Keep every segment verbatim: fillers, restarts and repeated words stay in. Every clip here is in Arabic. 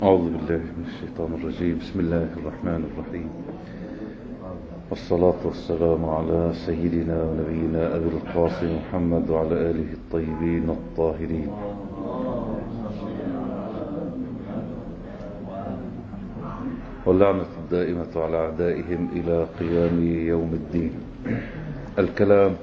أعوذ بالله من الشيطان الرجيم. بسم الله الرحمن الرحيم، والصلاة والسلام على سيدنا ونبينا أبي القاسم محمد وعلى آله الطيبين الطاهرين. واللعنة الدائمة على أعدائهم إلى قيام يوم الدين. الكلام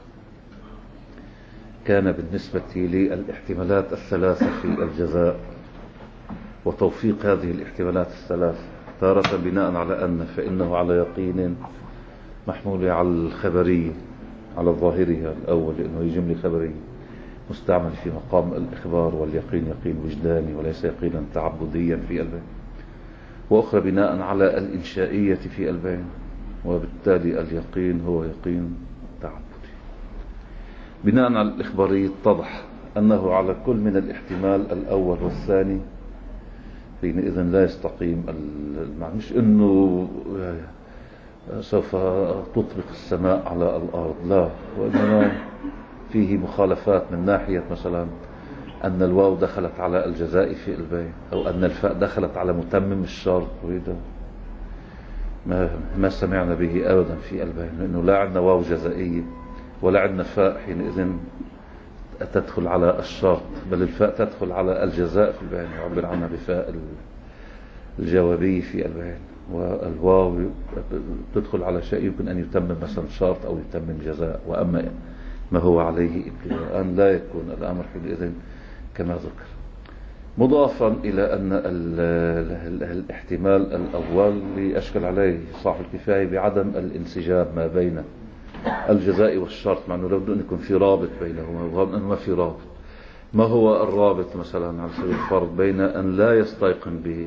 كان بالنسبة لي الاحتمالات الثلاثة في الجزاء وتوفيق هذه الاحتمالات الثلاث، تارة بناء على أن فإنه على يقين محمول على الخبرية، على ظاهرها الأول، لأنه هي جملة خبرية مستعمل في مقام الإخبار، واليقين يقين وجداني وليس يقينا تعبديا في البين، وأخرى بناء على الإنشائية في البين، وبالتالي اليقين هو يقين تعبدي. بناء على الإخبارية اتضح أنه على كل من الاحتمال الأول والثاني حينئذ لا يستقيم المعنى، مش انه سوف تطبق السماء على الارض، لا، وانما فيه مخالفات من ناحية مثلا ان الواو دخلت على الجزاء في البين، او ان الفاء دخلت على متمم الشرط، وهذا ما, ما سمعنا به ابدا في البين، لانه لا عندنا واو جزائية ولا عندنا فاء حينئذ تدخل على الشرط، بل الفاء تدخل على الجزاء في البيان، يعبر عنها بفاء الجوابي في البيان، والواو تدخل على شيء يمكن أن يتمم مثلا شرط أو يتمم جزاء، وأما ما هو عليه ابتداء لا يكون الأمر حينئذ كما ذكر. مضافا إلى أن الاحتمال الأول أشكل عليه صاحب الكفاية بعدم الانسجام ما بين الجزاء والشرط، مع أنه لابد أن يكون في رابط بينهما، وهم أنه ما في رابط. ما هو الرابط مثلا على سبيل الفرض بين أن لا يستيقن به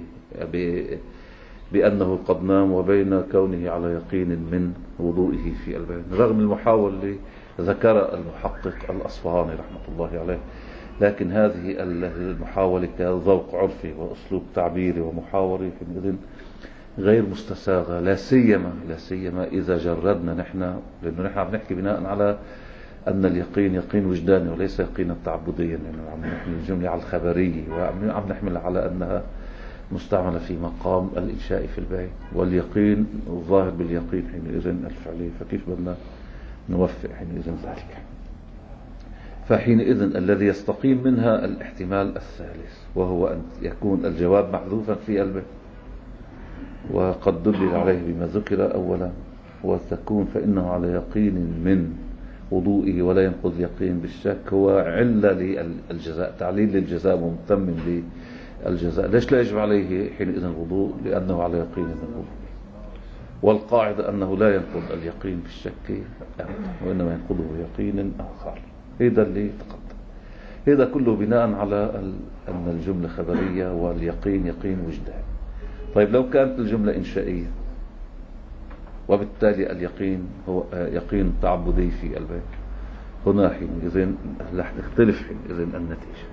بأنه قد نام وبين كونه على يقين من وضوئه في البين، رغم المحاول اللي ذكر المحقق الأصفهاني رحمة الله عليه، لكن هذه المحاولة كذوق عرفي وأسلوب تعبيري ومحاوري حينئذ غير مستساغة، لا سيما لا سيما إذا جردنا نحن، لأنه نحن عم نحكي بناء على أن اليقين يقين وجداني وليس يقينا تعبديا، لأنه يعني عم نحمل الجملة على الخبرية، وعم نحمل على أنها مستعملة في مقام الإنشاء في البيت، واليقين الظاهر باليقين حينئذ الفعلي، فكيف بدنا نوفق حينئذ ذلك؟ فحينئذ الذي يستقيم منها الاحتمال الثالث، وهو أن يكون الجواب محذوفا في البيت، وقد دلل عليه بما ذكر أولا، وتكون فإنه على يقين من وضوئه ولا ينقض يقين بالشك، هو علة للجزاء، تعليل للجزاء ومتمم للجزاء. ليش لا يجب عليه حينئذ الوضوء؟ لأنه على يقين من وضوء، والقاعدة أنه لا ينقض اليقين بالشك وإنما ينقضه يقين آخر. هذا اللي تقدم، هذا كله بناء على أن الجملة خبرية واليقين يقين وجداني. طيب لو كانت الجملة إنشائية وبالتالي اليقين هو يقين تعبدي في البيت، هنا حينئذ رح تختلف حينئذ النتيجة.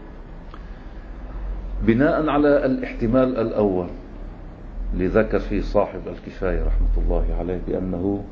بناء على الاحتمال الأول لذكر فيه صاحب الكفاية رحمة الله عليه بأنه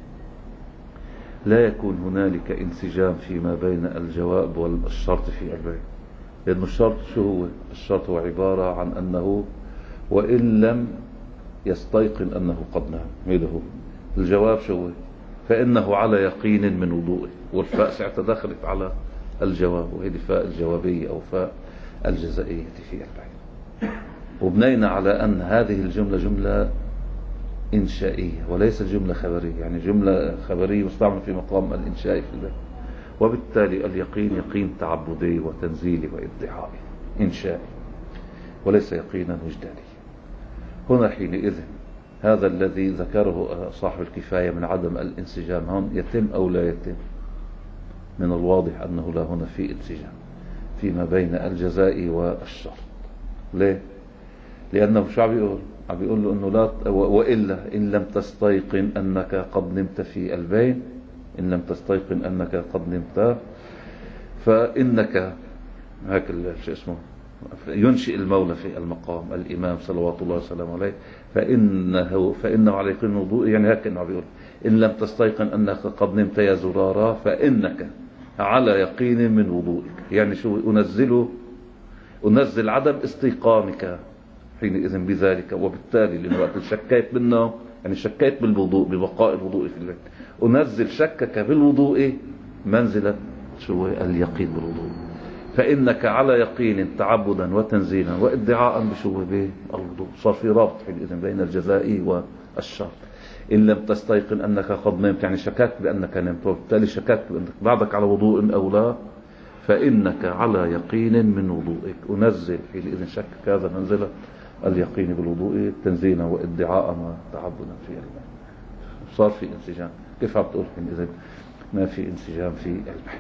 لا يكون هنالك انسجام فيما بين الجواب والشرط في البيت، لأن الشرط شو هو؟ الشرط هو عبارة عن أنه وإن لم يستيقن أنه قد نام، هذا هو. الجواب شو هو؟ فإنه على يقين من وضوئه، والفاء ساعتها دخلت على الجواب، وهذه فاء الجوابية أو فاء الجزائية في البيت. وبنينا على أن هذه الجملة جملة إنشائية وليس جملة خبرية، يعني جملة خبرية مستعملة في مقام الإنشاء في البيت، وبالتالي اليقين يقين تعبدي وتنزيلي وإدعائي إنشائي وليس يقينا وجداني. هنا حينئذ هذا الذي ذكره صاحب الكفاية من عدم الانسجام هون يتم أو لا يتم؟ من الواضح أنه لا هنا في انسجام فيما بين الجزاء والشرط. ليه؟ لأنه شو عم بيقول؟ عم بيقول له أنه لا، وإلا إن لم تستيقن أنك قد نمت في البين، إن لم تستيقن أنك قد نمت فإنك هيك شو اسمه ينشئ المولى في المقام الإمام صلوات الله وسلامه عليه، فإنه فإنه على يقين وضوء، يعني هيك إنه بيقول إن لم تستيقن أنك قد نمت يا زرارة فإنك على يقين من وضوئك، يعني شو أنزله أنزل عدم استيقانك حينئذ بذلك، وبالتالي لأنه وقت شكيت بالنوم يعني شكيت بالوضوء ببقاء الوضوء في البيت، أنزل شكك بالوضوء منزلة شو اليقين بالوضوء، فإنك على يقين تعبدا وتنزيلا وادعاء بشو بالوضوء. صار في رابط حينئذ بين الجزاء والشرط. إن لم تستيقن أنك قد نمت يعني شككت بأنك نمت، وبالتالي شككت بأنك بعدك على وضوء أو لا، فإنك على يقين من وضوئك. أنزل حينئذ شكك هذا منزلة اليقين بالوضوء تنزيلا وادعاء وتعبدا في البحث. صار في انسجام. كيف عم تقول حينئذ ما في انسجام في البحث؟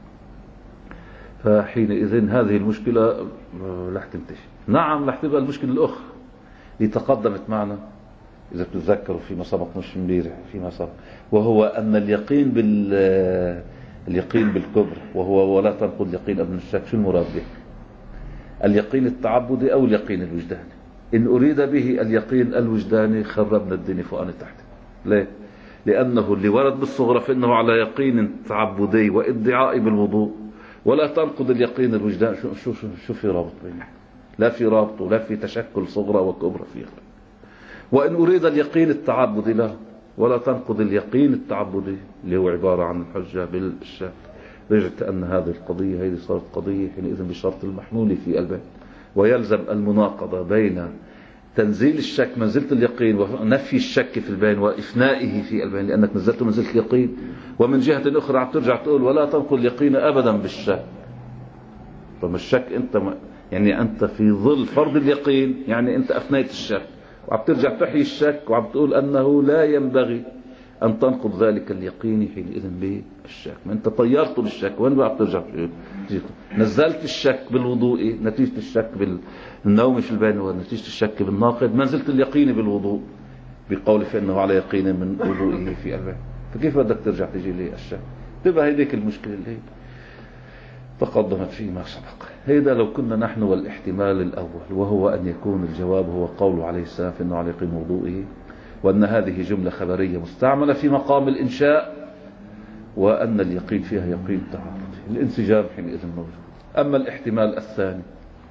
فحينئذ هذه المشكلة رح تنتهي. نعم رح تبقى المشكلة الأخرى اللي تقدمت معنا إذا تتذكروا فيما سبق مش امبارح فيما سبق، وهو أن اليقين بال اليقين بالكبر وهو ولا تنقض اليقين ابن الشك. شو المراد به؟ اليقين التعبدي أو اليقين الوجداني؟ إن أريد به اليقين الوجداني خربنا الدنيا فوقنا تحت. ليه؟ لأنه اللي ورد بالصغرى فإنه على يقين تعبدي وادعاء بالوضوء، ولا تنقض اليقين الوجداني. شو شو شو, شو في رابط بينهم؟ لا في رابط ولا في تشكل صغرى وكبرى فيها. وإن أريد اليقين التعبدي لا، ولا تنقض اليقين التعبدي اللي هو عبارة عن الحجة بالشك. رجعت أن هذه القضية هذه صارت قضية حينئذ بشرط المحمول في البيت، ويلزم المناقضة بين تنزيل الشك منزلة اليقين ونفي الشك في البين وإفنائه في البين لأنك نزلته منزلة اليقين، ومن جهة أخرى عم ترجع تقول ولا تنقض اليقين أبدا بالشك. طب الشك أنت يعني أنت في ظل فرض اليقين يعني أنت أفنيت الشك، وعم ترجع تحيي الشك وعم تقول أنه لا ينبغي أن تنقض ذلك اليقين حينئذ بالشك. ما أنت طيرته بالشك، وين بقى بترجع نزلت الشك بالوضوء نتيجة الشك بالنوم في البين ونتيجة الشك بالناقض منزلة اليقين بالوضوء بقول فإنه على يقين من وضوئه في البين. فكيف بدك ترجع تجي لي الشك؟ تبقى هيديك المشكلة اللي تقدمت فيما سبق. هذا لو كنا نحن والاحتمال الأول، وهو أن يكون الجواب هو قوله عليه السلام فإنه على يقين وضوئه، وأن هذه جملة خبرية مستعملة في مقام الإنشاء، وأن اليقين فيها يقين تعارض. الانسجام حينئذ موجود. أما الاحتمال الثاني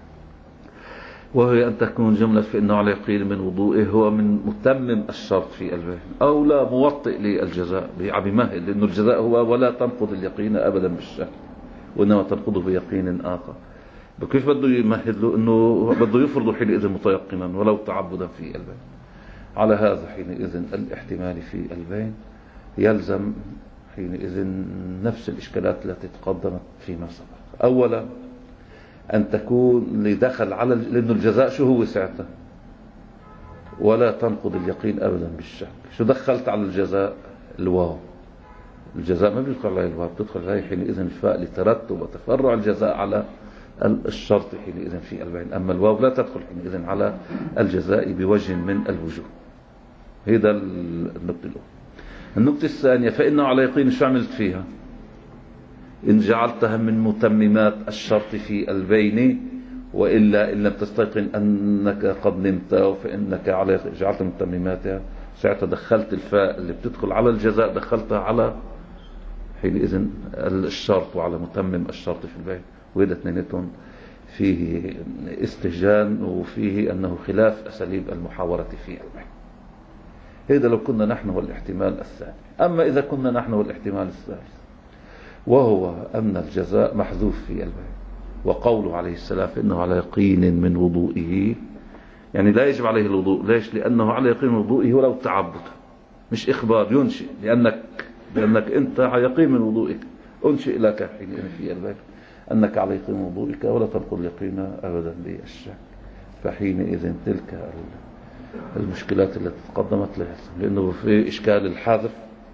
وهي أن تكون جملة فإنه على يقين من وضوئه هو من متمم الشرط في البين، أو لا موطئ للجزاء بمهل، لأنه الجزاء هو ولا تنقض اليقين أبدا بالشك، وإنما تنقضه بيقين آخر. كيف بده يمهد له؟ إنه بده يفرض حينئذ متيقنا ولو تعبدا في البين. على هذا حينئذ الاحتمال في البين يلزم حينئذ نفس الإشكالات التي تقدمت فيما سبق. أولا أن تكون اللي دخل على لأنه الجزاء شو هو ساعتها؟ ولا تنقض اليقين أبدا بالشك. شو دخلت على الجزاء؟ الواو. الجزاء ما بيدخل عليه الواو، بتدخل عليه حينئذ الفاء لترتب وتفرع الجزاء على الشرط حينئذ في البين. أما الواو لا تدخل حينئذ على الجزاء بوجه من الوجوه. هذا النقطة الأولى. النقطة الثانية فإنه على يقين شو عملت فيها؟ إن جعلتها من متممات الشرط في البين، وإلا إن لم تستيقن أنك قد نمت فإنك على جعلت متمماتها، ساعتها دخلت الفاء اللي بتدخل على الجزاء دخلتها على حينئذ الشرط وعلى متمم الشرط في البين، وهذا اثنيناتهم فيه استهجان وفيه أنه خلاف أساليب المحاورة في البين. هذا لو كنا نحن والاحتمال الثاني. أما إذا كنا نحن والاحتمال الثالث وهو أن الجزاء محذوف في البين، وقوله عليه السلام إنه على يقين من وضوئه، يعني لا يجب عليه الوضوء. ليش؟ لأنه على يقين من وضوئه ولو تعبد، مش إخبار ينشئ، لأنك لأنك أنت على يقين من وضوئك أنشئ لك حين في البين أنك على يقين من وضوئك ولا تنقض اليقين أبدا بالشك. فحينئذ تلك المشكلات التي تقدمت لها، لأنه في إشكال الحذف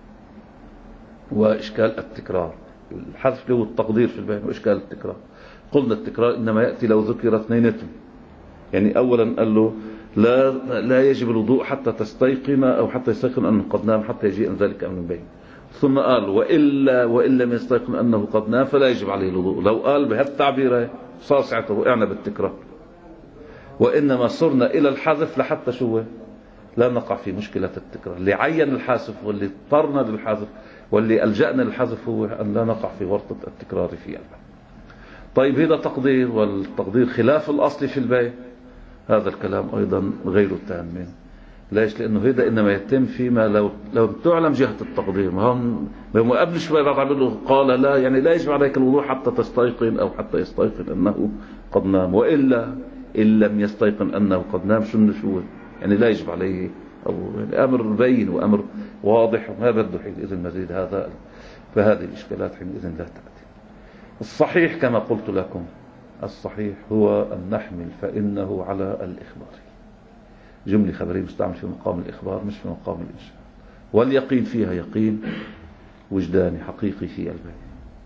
وإشكال التكرار. الحذف له التقدير في البين وإشكال التكرار. قلنا التكرار إنما يأتي لو ذكر اثنينتهم، يعني أولا قال له لا لا يجب الوضوء حتى تستيقن أو حتى يستيقن أنه قد نام حتى يجيء ذلك أمر بين، ثم قال وإلا وإن لم يستيقن أنه قد نام فلا يجب عليه الوضوء. لو قال بهالتعبير صار ساعته وقعنا بالتكرار، وإنما صرنا إلى الحذف لحتى شو لا نقع في مشكلة التكرار. اللي عين الحذف واللي اضطرنا للحذف واللي ألجأنا للحذف هو أن لا نقع في ورطة التكرار في البين. طيب هذا تقدير، والتقدير خلاف الأصل في البين، هذا الكلام أيضا غير تام. ليش؟ لأنه هذا إنما يتم فيما لو لو تعلم جهة التقدير. ما هم ما قبل شوي بعد عم له قال لا، يعني لا يجب عليك الوضوء حتى تستيقن أو حتى يستيقن أنه قد نام، وإلا إن لم يستيقن أنه قد نام شو شو يعني لا يجب عليه، أو يعني أمر بين وأمر واضح وما بده حينئذ مزيد هذا. فهذه الإشكالات حينئذ لا تأتي. الصحيح كما قلت لكم، الصحيح هو أن نحمل فإنه على الإخبار، جملة خبرية مستعمل في مقام الإخبار مش في مقام الإنشاء. واليقين فيها يقين وجداني حقيقي في البين.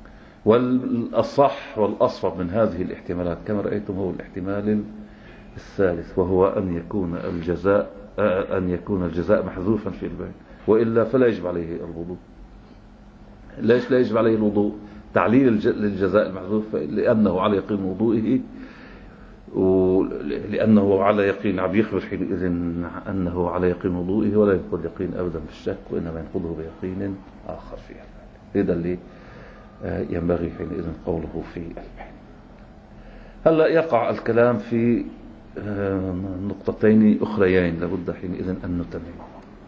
والأصح والأصوب من هذه الاحتمالات كما رأيتم هو الاحتمال الثالث، وهو أن يكون الجزاء أن يكون الجزاء محذوفا في البين، وإلا فلا يجب عليه الوضوء. ليش لا يجب عليه الوضوء؟ تعليل للجزاء المحذوف لأنه على يقين وضوئه، ولأنه على يقين عم يخبر حينئذ أنه على يقين وضوئه، ولا ينقض يقين أبدا بالشك، وإنما ينقضه بيقين آخر فيها. هذا اللي ينبغي حينئذ قوله في البين. هلأ يقع الكلام في نقطتين أخريين لابد حينئذ أن نتمم.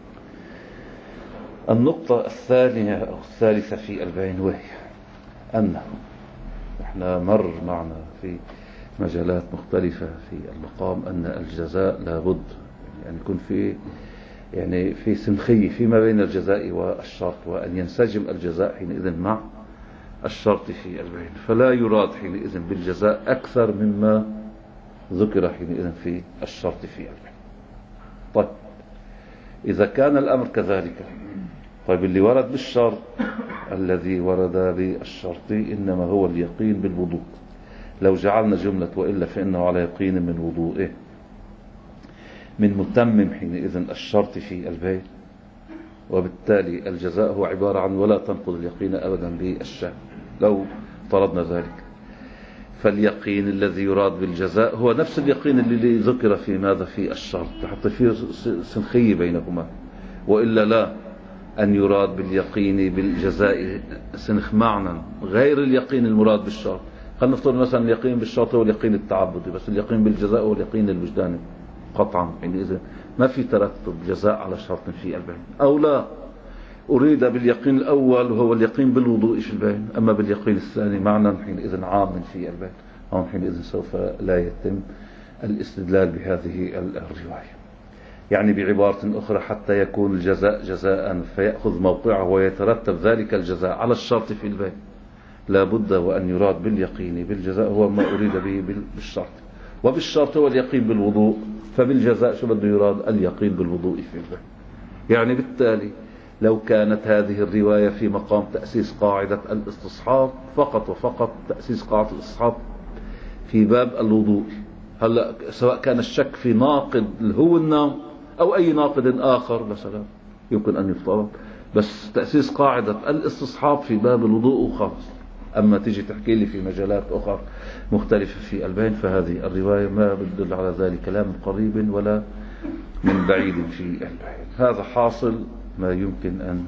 النقطة الثانية أو الثالثة في البين، وهي أنه احنا مر معنا في مجالات مختلفة في المقام أن الجزاء لابد يعني يكون في يعني في سمخية فيما بين الجزاء والشرط، وأن ينسجم الجزاء حينئذ مع الشرط في البين، فلا يراد حينئذ بالجزاء أكثر مما ذكر حينئذ في الشرط في البين. طيب إذا كان الأمر كذلك، طيب اللي ورد بالشرط الذي ورد بالشرط إنما هو اليقين بالوضوء. لو جعلنا جملة وإلا فإنه على يقين من وضوئه من متمم حينئذ الشرط في البين، وبالتالي الجزاء هو عبارة عن ولا تنقض اليقين أبدا بالشك. لو فرضنا ذلك، فاليقين الذي يراد بالجزاء هو نفس اليقين اللي ذكر في ماذا في الشرط، حتى في سنخية بينهما. وإلا لا، أن يراد باليقين بالجزاء سنخ معنى غير اليقين المراد بالشرط. خلينا نفترض مثلا اليقين بالشرط هو اليقين التعبدي، بس اليقين بالجزاء هو اليقين الوجداني قطعا. يعني إذا ما في ترتب جزاء على شرط في البين. أو لا، أريد باليقين الأول وهو اليقين بالوضوء في البين، أما باليقين الثاني معنى حينئذ عام في البين، هون حينئذ سوف لا يتم الاستدلال بهذه الرواية. يعني بعبارة أخرى، حتى يكون الجزاء جزاء فيأخذ موقعه ويترتب ذلك الجزاء على الشرط في البين، لا بد وأن يراد باليقين بالجزاء هو ما أريد به بالشرط، وبالشرط هو اليقين بالوضوء، فبالجزاء شو بده يراد؟ اليقين بالوضوء في البين. يعني بالتالي لو كانت هذه الرواية في مقام تأسيس قاعدة الاستصحاب فقط وفقط، تأسيس قاعدة الاستصحاب في باب الوضوء، هلا سواء كان الشك في ناقض هو النوم أو أي ناقض آخر مثلا يمكن أن يفترض، بس تأسيس قاعدة الاستصحاب في باب الوضوء وخلاص. أما تيجي تحكي لي في مجالات أخرى مختلفة في البين، فهذه الرواية ما بتدل على ذلك لا من قريب ولا من بعيد في البين. هذا حاصل ما يمكن أن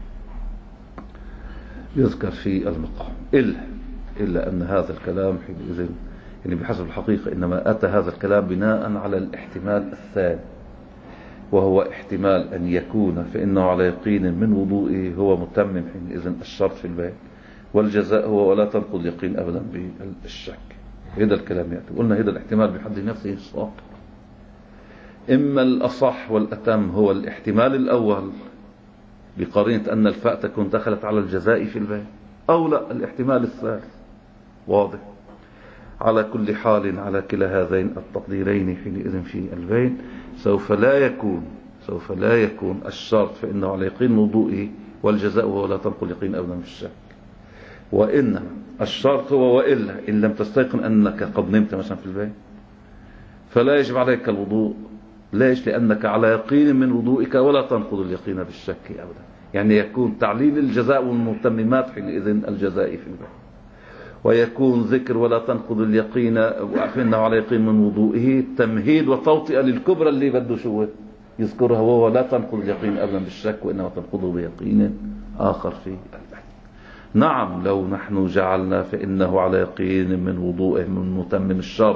يذكر في المقام، إلا إلا أن هذا الكلام حينئذ يعني بحسب الحقيقة إنما أتى هذا الكلام بناء على الاحتمال الثاني، وهو احتمال أن يكون فإنه على يقين من وضوئه هو متمم حينئذ الشرط في البين، والجزاء هو ولا تنقض يقين أبدا بالشك. هذا الكلام يأتي. قلنا هذا الاحتمال بحد نفسه الصواب. إما الأصح والأتم هو الاحتمال الأول بقرينة أن الفاء تكون دخلت على الجزاء في البين، أو لا الاحتمال الثالث واضح. على كل حال على كلا هذين التقديرين حينئذ في البين سوف لا يكون سوف لا يكون الشرط فإنه على يقين وضوئه، والجزاء هو لا تنقل يقين أبدا بالشك. وإنما الشرط هو وإلا إن لم تستيقن أنك قد نمت مثلا في البين فلا يجب عليك الوضوء. ليش؟ لأنك على يقين من وضوئك ولا تنقض اليقين بالشك أبدا. يعني يكون تعليل الجزاء والمتممات حينئذ الجزاء في البين، ويكون ذكر ولا تنقض اليقين فإنه على يقين من وضوئه تمهيد وتوطئة للكبرى اللي بده شو يذكرها، وهو لا تنقض اليقين أبدا بالشك وإنما تنقضه بيقين آخر في البين. نعم، لو نحن جعلنا فإنه على يقين من وضوئه من متمم الشرط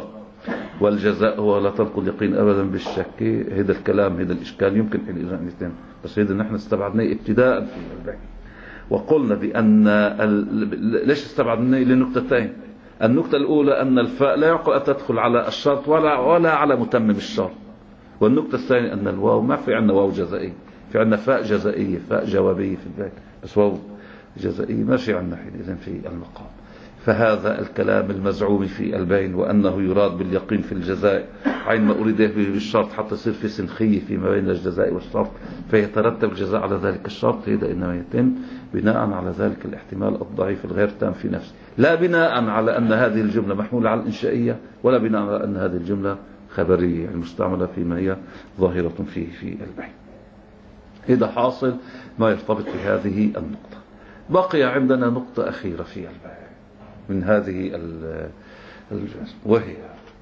والجزاء هو لا تنقض يقين أبدا بالشك. هذا الكلام هذا الإشكال يمكن حينئذ أن يتم، بس هذا نحن استبعدناه ابتداء في البحث، وقلنا بأن ال... ليش استبعدناه؟ لنقطتين. النقطة الأولى أن الفاء لا يعقل أن تدخل على الشرط ولا ولا على متمم الشرط، والنقطة الثانية أن الواو ما في عندنا واو جزائية، في عندنا فاء جزائية، فاء جوابية في البيت، بس واو جزائية ما في عندنا حينئذ في المقام. فهذا الكلام المزعوم في البين وأنه يراد باليقين في الجزاء عندما أريد به بالشرط حتى يصير في سنخية فيما بين الجزاء والشرط فيترتب الجزاء على ذلك الشرط، هذا إنما يتم بناء على ذلك الاحتمال الضعيف الغير تام في نفسه، لا بناء على أن هذه الجملة محمولة على الإنشائية، ولا بناء على أن هذه الجملة خبرية المستعملة فيما هي ظاهرة فيه في البين. إذا حاصل ما يرتبط بهذه النقطة. بقي عندنا نقطة أخيرة في البين من هذه الجزء، وهي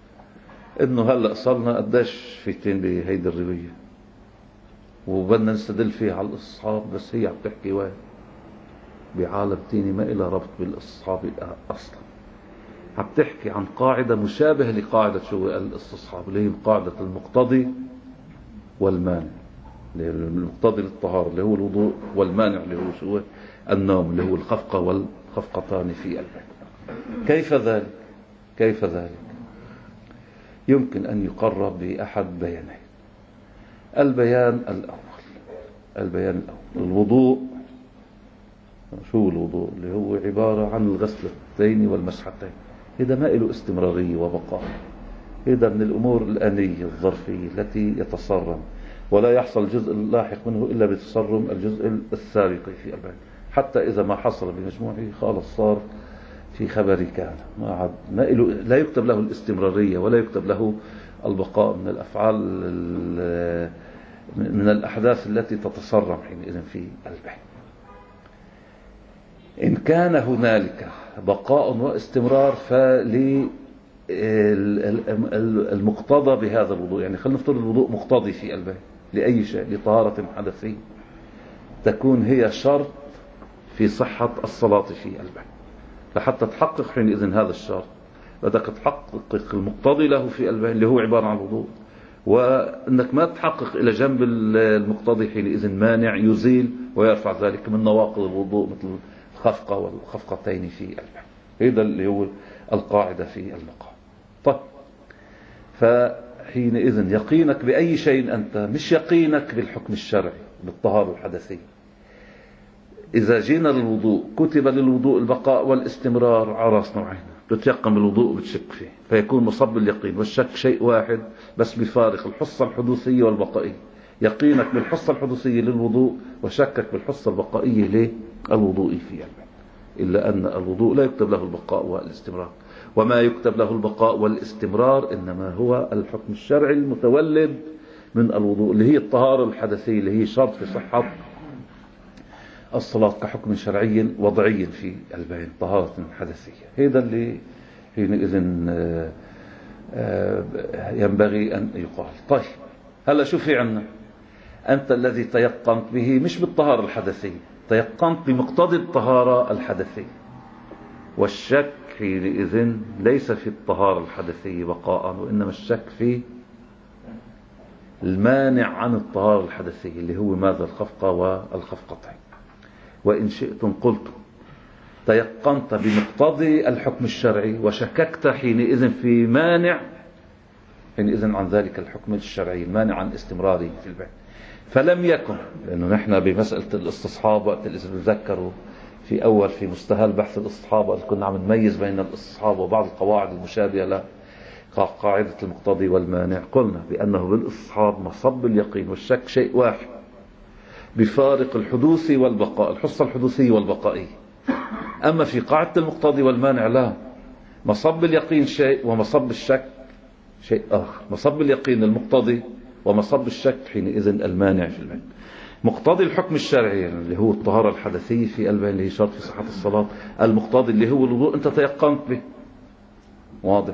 انه هلا صرنا قديش فيتين بهيدي الروايه وبدنا نستدل فيها على الاستصحاب، بس هي عم تحكي واحد بعالم تاني ما إلها ربط بالاستصحاب اصلا، عم تحكي عن قاعده مشابهه لقاعده شو الاستصحاب اللي هي قاعده المقتضي والمانع، اللي هي المقتضي للطهاره اللي هو الوضوء، والمانع اللي هو شو النوم اللي هو الخفقه والخفقتان في البيت. كيف ذلك؟ كيف ذلك؟ يمكن أن يقرب بأحد بيانين. البيان الأول البيان الأول الوضوء. شو الوضوء؟ اللي هو عبارة عن الغسلتين والمسحتين، هذا ما له استمرارية وبقاء، هذا من الأمور الآنية الظرفية التي يتصرم ولا يحصل الجزء اللاحق منه إلا بتصرم الجزء السابق في البيان، حتى إذا ما حصل بمجموعه خالص صار في خبري كان ما عاد ما له، لا يكتب له الاستمرارية ولا يكتب له البقاء من الأفعال من الأحداث التي تتصرم حينئذ في البين. إن كان هنالك بقاء واستمرار فللمقتضى بهذا الوضوء، يعني خلينا نفترض الوضوء مقتضي في البين لأي شيء، لطهارة حدثية تكون هي شرط في صحة الصلاة في البين. لحتى تحقق حينئذ هذا الشرط بدك تحقق المقتضي له في البين اللي هو عبارة عن الوضوء، وأنك ما تحقق إلى جنب المقتضي حينئذ مانع يزيل ويرفع ذلك من نواقض الوضوء مثل الخفقة والخفقتين في البين. هذا اللي هو القاعدة في المقام. طيب، فحينئذ يقينك بأي شيء أنت مش يقينك بالحكم الشرعي بالطهارة الحدثية. إذا جينا للوضوء كتب للوضوء البقاء والاستمرار على راس نوعين، تتيقن بالوضوء وبتشك فيه فيكون مصب اليقين، والشك شيء واحد بس بفارق الحصة الحدوثية والبقائية. يقينك بالحصة الحدوثية للوضوء وشكك بالحصة البقائية للوضوء في البين، إلا أن الوضوء لا يكتب له البقاء والاستمرار، وما يكتب له البقاء والاستمرار إنما هو الحكم الشرعي المتولد من الوضوء اللي هي الطهارة الحدثية اللي هي شرط في صحة الصلاة كحكم شرعي وضعي في البين، طهارة حدثية. هذا اللي حينئذ ينبغي أن يقال. طيب، هلا شو في عنا؟ أنت الذي تيقنت به مش بالطهارة الحدثية، تيقنت بمقتضى الطهارة الحدثية، والشك حينئذ ليس في الطهارة الحدثية بقاء، وإنما الشك في المانع عن الطهارة الحدثية اللي هو ماذا؟ الخفقة والخفقتين. وإن شئتم قلت تيقنت بمقتضي الحكم الشرعي وشككت حينئذ في مانع حينئذ عن ذلك الحكم الشرعي المانع عن استمراره في البين. فلم يكن، لأنه نحن بمسألة الاستصحاب وقت اللي تذكروا في أول في مستهل بحث الاستصحاب وقت كنا عم نميز بين الاستصحاب وبعض القواعد المشابهة له قاعدة المقتضي والمانع، قلنا بأنه بالاستصحاب مصب اليقين والشك شيء واحد بفارق الحدوث والبقاء، الحصة الحدوثية والبقائية. أما في قاعدة المقتضي والمانع لا، مصب اليقين شيء ومصب الشك شيء آخر. مصب اليقين المقتضي ومصب الشك حينئذ المانع في البين. مقتضي الحكم الشرعي اللي هو الطهارة الحدثية في البين اللي هي شرط في صحة الصلاة، المقتضي اللي هو الوضوء أنت تيقنت به، واضح.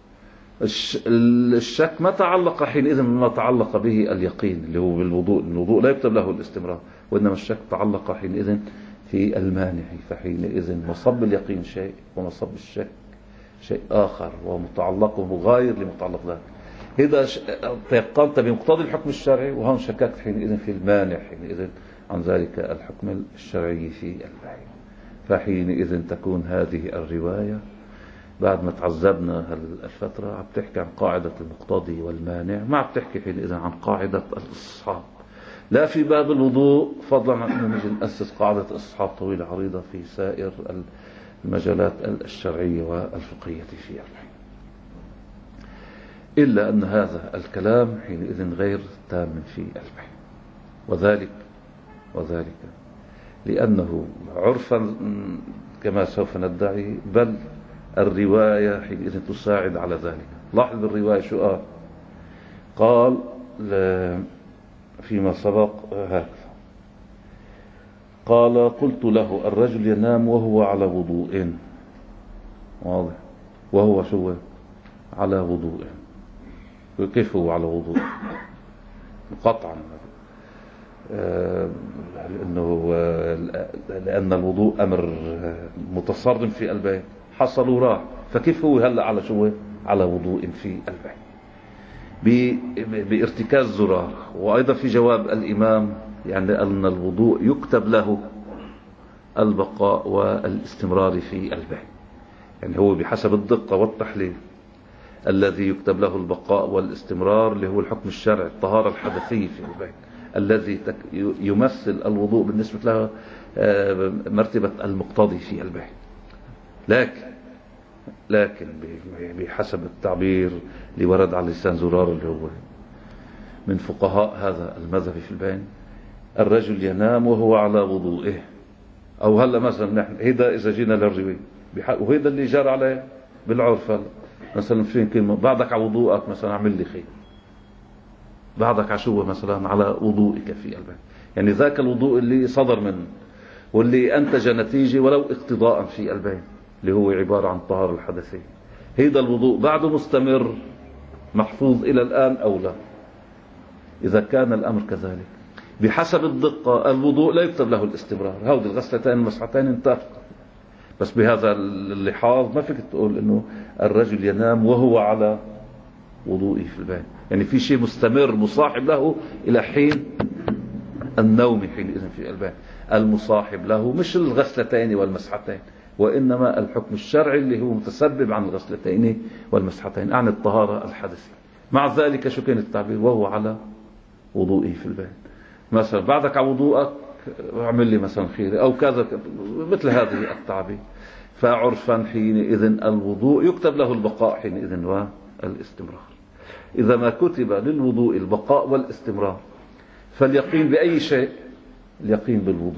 الشك ما تعلق حينئذ ما تعلق به اليقين اللي هو بالوضوء، الوضوء لا يكتب له الاستمرار، وإنما الشك تعلق حينئذ في المانع، فحينئذ مصب اليقين شيء ومصب الشك شيء آخر ومتعلق ومغاير لمتعلق ذلك. إذا تيقنت بمقتضي الحكم الشرعي، وهون شككت حينئذ في المانع حينئذ عن ذلك الحكم الشرعي في البيع، فحينئذ تكون هذه الرواية بعد ما تعذبنا هالفترة عم تحكي عن قاعدة المقتضي والمانع، ما عم تحكي حينئذ عن قاعدة الاستصحاب، لا في باب الوضوء، فضلا عن أن نجي نأسس قاعدة استصحاب طويلة عريضة في سائر المجالات الشرعية والفقهية في البيع. إلا أن هذا الكلام حينئذ غير تام في البيع، وذلك وذلك لأنه عرفا كما سوف ندعي، بل الرواية حينئذ تساعد على ذلك. لاحظ الرواية شو قال، قال فيما سبق هكذا، قال قلت له الرجل ينام وهو على وضوء، واضح، وهو شو على وضوء، كيف هو على وضوء؟ قطعا لأنه لأن الوضوء أمر متصرم في البيت، حصل وراح، فكيف هو هلأ على شو على وضوء في البيت بارتكاز زرار. وأيضا في جواب الإمام يعني أن الوضوء يكتب له البقاء والاستمرار في البيت، يعني هو بحسب الدقة والتحليل الذي يكتب له البقاء والاستمرار اللي هو الحكم الشرعي، الطهارة الحدثية في البيت الذي يمثل الوضوء بالنسبة له مرتبة المقتضي في البيت. لكن لكن بحسب التعبير اللي ورد على لسان زرار اللي هو من فقهاء هذا المذهب في البيت، الرجل ينام وهو على وضوئه، أو هلا مثلا نحن هيدا إذا جينا للرواية، وهيدا اللي جار عليه بالعرف. هلا مثلا فين كلمة بعدك على وضوءك، مثلا اعمل لي خير، بعدك على شو مثلا على وضوئك في البيت، يعني ذاك الوضوء اللي صدر منه واللي أنتج نتيجة ولو اقتضاء في البيت اللي هو عبارة عن طهارة الحدثية، هيدا الوضوء بعده مستمر محفوظ إلى الآن أو لا؟ إذا كان الأمر كذلك بحسب الدقة الوضوء لا يكتب له الاستمرار، هودي الغسلتين المسحتين انتهت. بس بهذا اللحاظ ما فيك تقول إنه الرجل ينام وهو على وضوئه في البيت، يعني في شيء مستمر مصاحب له إلى حين النوم حينئذ في البيت، المصاحب له مش الغسلتين والمسحتين، وإنما الحكم الشرعي اللي هو متسبب عن الغسلتين والمسحتين عن الطهارة الحدثية. مع ذلك شو كان التعبير؟ وهو على وضوئه في البيت، مثلا بعدك على وضوءك اعمل لي مثلا خير أو كذا، مثل هذه التعبير. فعرفا حينئذ الوضوء يكتب له البقاء حينئذ والاستمرار. إذا ما كتب للوضوء البقاء والاستمرار فاليقين بأي شيء، اليقين بالوضوء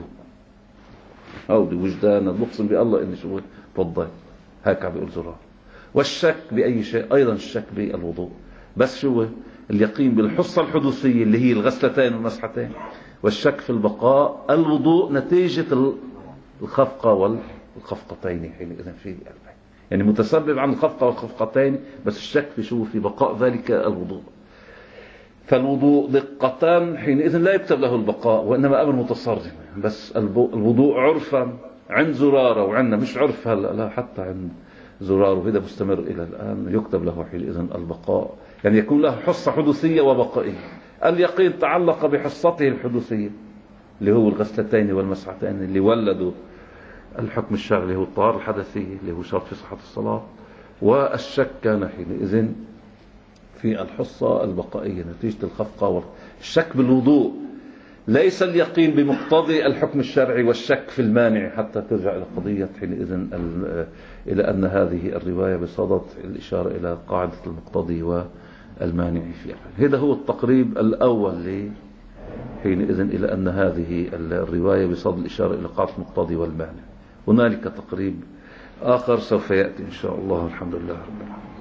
أو بوجدان المقسم بالله إن شو تفضل هيك عم بيقول زرار. والشك بأي شيء أيضا الشك بالوضوء، بس شو اليقين بالحصة الحدوثية اللي هي الغسلتين والمسحتين، والشك في البقاء الوضوء نتيجة الخفقة والخفقتين حينئذ في البيت، يعني متسبب عن الخفقة والخفقتين، بس الشك في شو في بقاء ذلك الوضوء. فالوضوء دقتان حينئذ لا يكتب له البقاء، وإنما أمر متصرم. بس الوضوء عرفا عند زرارة وعندنا مش عرف هلا، لا حتى عند زراره وهذا مستمر إلى الآن يكتب له حينئذ البقاء، يعني يكون له حصة حدوثية وبقائية. اليقين تعلق بحصته الحدوثية اللي هو الغسلتين والمسحتين اللي ولدوا الحكم الشرعي اللي هو الطهارة الحدثية اللي هو شرط في صحة الصلاة، والشك كان حينئذ في الحصة البقائية نتيجة الخفقة. والشك بالوضوء ليس اليقين بمقتضي الحكم الشرعي، والشك في المانع، حتى ترجع إلى قضية حينئذ إلى أن هذه الرواية بصدد الإشارة إلى قاعدة المقتضي والمانع في هذا. هو التقريب الأول حينئذ إلى أن هذه الرواية بصدد الإشارة إلى قاعدة المقتضي والمانع. هنالك تقريب آخر سوف يأتي إن شاء الله. الحمد لله رب العالمين.